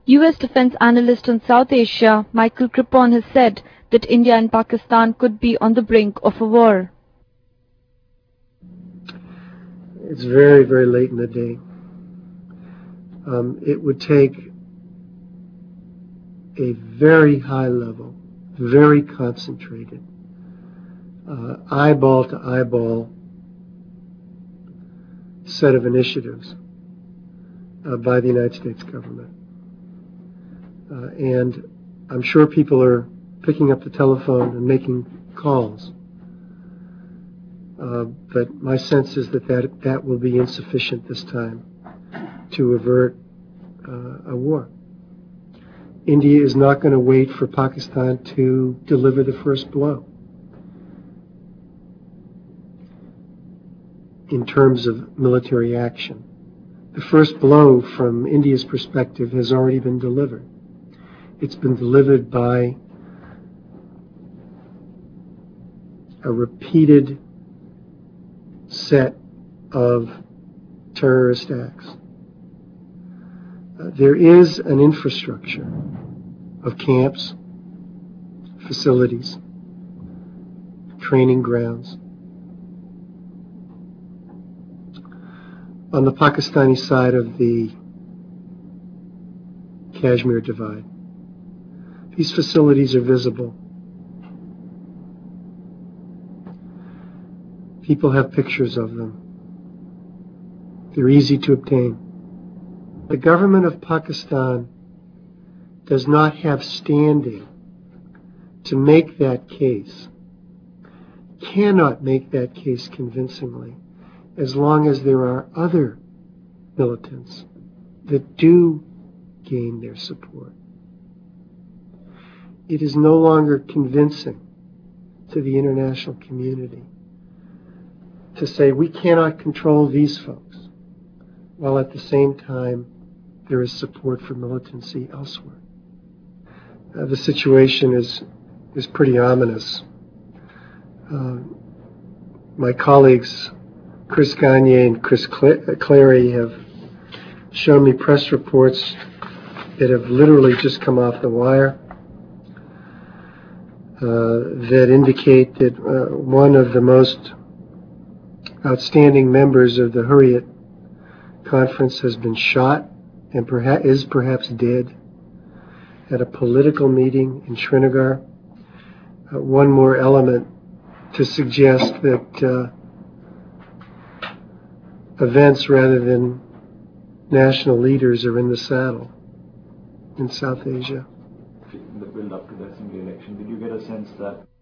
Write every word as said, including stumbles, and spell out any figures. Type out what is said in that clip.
U S defense analyst on South Asia, Michael Crippon, has said that India and Pakistan could be on the brink of a war. It's very, very late in the day. Um, it would take a very high level, very concentrated, uh, eyeball to eyeball set of initiatives uh, by the United States government. Uh, and I'm sure people are picking up the telephone and making calls. Uh, but my sense is that, that that will be insufficient this time to avert uh, a war. India is not going to wait for Pakistan to deliver the first blow. In terms of military action, the first blow from India's perspective has already been delivered. It's been delivered by a repeated set of terrorist acts. Uh, there is an infrastructure of camps, facilities, training grounds. On the Pakistani side of the Kashmir Divide, these facilities are visible. People have pictures of them. They're easy to obtain. The government of Pakistan does not have standing to make that case, cannot make that case convincingly, as long as there are other militants that do gain their support. It is no longer convincing to the international community to say we cannot control these folks, while at the same time there is support for militancy elsewhere. Uh, the situation is is pretty ominous. Uh, my colleagues Chris Gagne and Chris Clary have shown me press reports that have literally just come off the wire uh, that indicate that uh, one of the most outstanding members of the Hurriyat Conference has been shot and perhaps is perhaps dead at a political meeting in Srinagar. Uh, one more element to suggest that uh, events rather than national leaders are in the saddle in South Asia. In the build-up to the assembly election, did you get a sense that